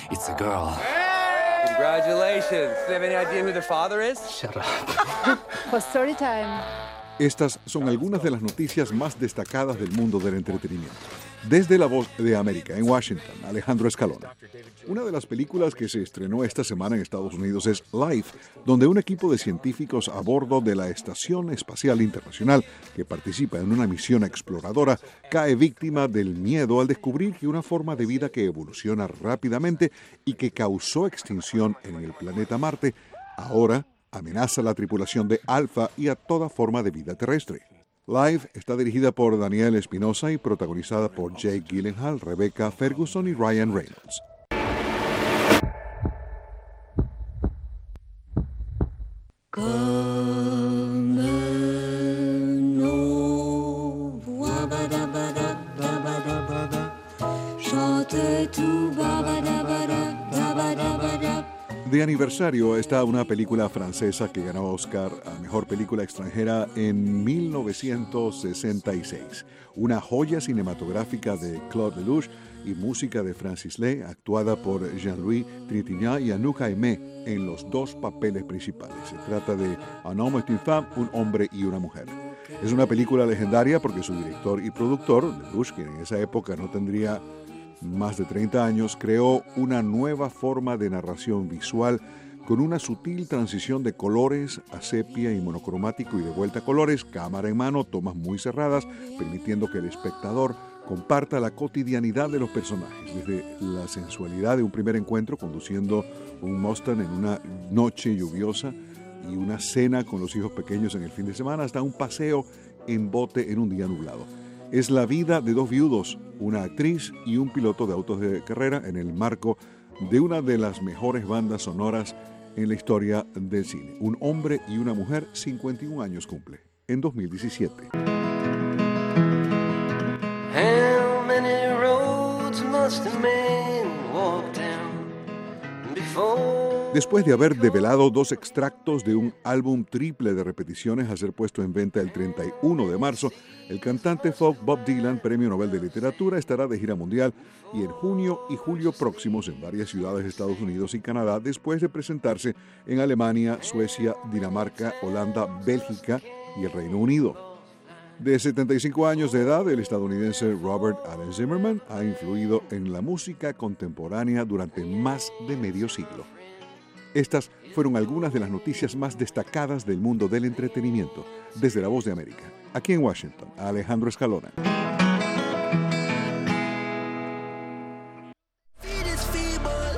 It's a girl. Congratulations. Do you have any idea who the father is? Shut up. For story time. Estas son algunas de las noticias más destacadas del mundo del entretenimiento. Desde La Voz de América, en Washington, Alejandro Escalona. Una de las películas que se estrenó esta semana en Estados Unidos es Life, donde un equipo de científicos a bordo de la Estación Espacial Internacional, que participa en una misión exploradora, cae víctima del miedo al descubrir que una forma de vida que evoluciona rápidamente y que causó extinción en el planeta Marte, ahora amenaza a la tripulación de Alpha y a toda forma de vida terrestre. Live está dirigida por Daniel Espinosa y protagonizada por Jake Gyllenhaal, Rebecca Ferguson y Ryan Reynolds. De aniversario está una película francesa que ganó Oscar a Mejor Película Extranjera en 1966. Una joya cinematográfica de Claude Lelouch y música de Francis Lay, actuada por Jean-Louis Trintignant y Anouk Aimée en los dos papeles principales. Se trata de Un homme et une femme, un hombre y una mujer. Es una película legendaria porque su director y productor, Lelouch, quien en esa época no tendría más de 30 años, creó una nueva forma de narración visual con una sutil transición de colores a sepia y monocromático y de vuelta a colores, cámara en mano, tomas muy cerradas, permitiendo que el espectador comparta la cotidianidad de los personajes, desde la sensualidad de un primer encuentro conduciendo un Mustang en una noche lluviosa y una cena con los hijos pequeños en el fin de semana, hasta un paseo en bote en un día nublado. Es la vida de dos viudos, una actriz y un piloto de autos de carrera en el marco de una de las mejores bandas sonoras en la historia del cine. Un hombre y una mujer, 51 años cumple, en 2017. How many roads must a man walk down before? Después de haber develado dos extractos de un álbum triple de repeticiones a ser puesto en venta el 31 de marzo, el cantante folk Bob Dylan, Premio Nobel de Literatura, estará de gira mundial y en junio y julio próximos en varias ciudades de Estados Unidos y Canadá, después de presentarse en Alemania, Suecia, Dinamarca, Holanda, Bélgica y el Reino Unido. De 75 años de edad, el estadounidense Robert Allen Zimmerman ha influido en la música contemporánea durante más de medio siglo. Estas fueron algunas de las noticias más destacadas del mundo del entretenimiento. Desde La Voz de América, aquí en Washington, Alejandro Escalona.